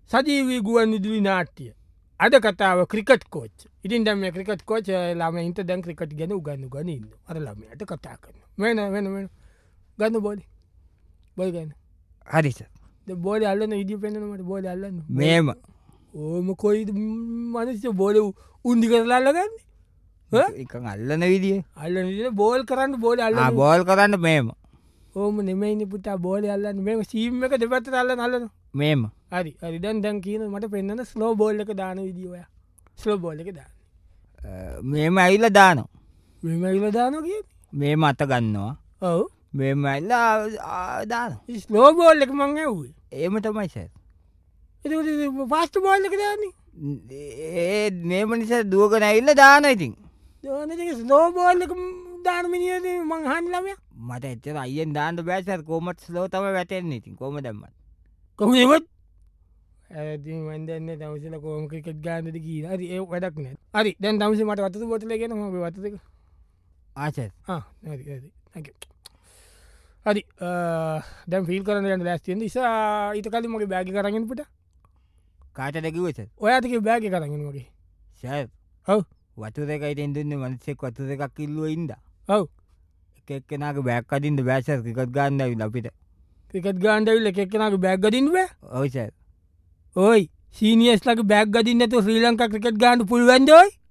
සජීවී ගුවන් විදුලි නාට්‍ය. අද කතාව ක්‍රිකට් කෝච්. ඉතින් දැන් මේ ක්‍රිකට් කෝච් ළමයින්ට දැන් ක්‍රිකට් ගැන උගන්වගෙන ඉන්නවා. අර ළමයාට කතා කරනවා. වෙන ගන්න බෝලේ. බෝල් ගන්න. හරි සර්. දැන් බෝලේ අල්ලන විදිය පෙන්නන්න මට බෝලේ අල්ලන්න. මේම ඕම කොයිද මිනිස්සු බෝලේ උන්දි කරලා අල්ලගන්නේ? එකන් අල්ලන විදිය අල්ලන විදිය බෝල් කරන්න බෝලේ අල්ලන්න. බෝල් කරන්න මේම ඕම නෙමෙයිනේ පුතා බෝලේ අල්ලන්න. මේක සීම් එක දෙපැත්තට අල්ලන. මේම හරි හරි දැන් කියන මට පෙන්වන්න ස්ලෝ බෝල් එක දාන විදිය ඔයා. ස්ලෝ බෝල් එක දාන්න. මේම ඇවිල්ලා දානවා. මෙහෙම ඇවිල්ලා දානවා කියන්නේ. මේම අත ගන්නවා. ඔව්. මේම ඇවිල්ලා දානවා. ස්ලෝ බෝල් එක මං ඇහුවේ. එහෙම තමයි සර්. ඒක ෆාස්ට් බෝල් එක දාන්නේ. ඒ මේම නිසා දුවගෙන ඇවිල්ලා දානවා ඉතින්. දාන දෙක ස්ලෝ බෝල් එක දාන මිනිහද මං අහන්න ළමයා. මට එච්චර අයියෙන් දාන්න බෑ සර්. කොහොමද ස්ලෝ තමයි වැටෙන්නේ ඉතින්. කොහොම දැම්මත්. කොහොමද? ඉතින් මන් දන්නේ තවසල කොහොම ක්‍රිකට් ගන්නද කියලා. හරි ඒ වැඩක් නෑ. හරි දැන් තවසේ මට වතුර බෝතලේ ගෙන මම වතුර දෙක. ආචර්. හරි හරි. thank you. හරි දැන් ෆීල් කරන්න යන්න ලෑස්ති වෙන්න ඉතින් ඊට කලින් මගේ බෑග් එක අරගෙන පුතා. කාටද කිව්වේ සර්? ඔයාට කිව්ව බෑග් එක අරගෙන මගේ. සර්. ඔව්. වතුර එකයි දෙන්න දුන්නේ මිනිස්සෙක් වතුර එකක් ඉල්ලුවා ඉඳා. ඔව්. එක එක්කෙනාගේ බෑග් අදින්න බෑ සර්. ක්‍රිකට් ගන්න ඇවිල්ලා අපිට. ක්‍රිකට් ගන්න ඇවිල්ලා එක එක්කෙනාගේ බෑග් අදින්න බෑ. ඔව් සර්. ඔයි සීනියර්ස්ලාගේ බෑග් අදින්න නැතුව ශ්‍රී ලංකා ක්‍රිකට් ගන්න පුළුවන්ද ඔයි?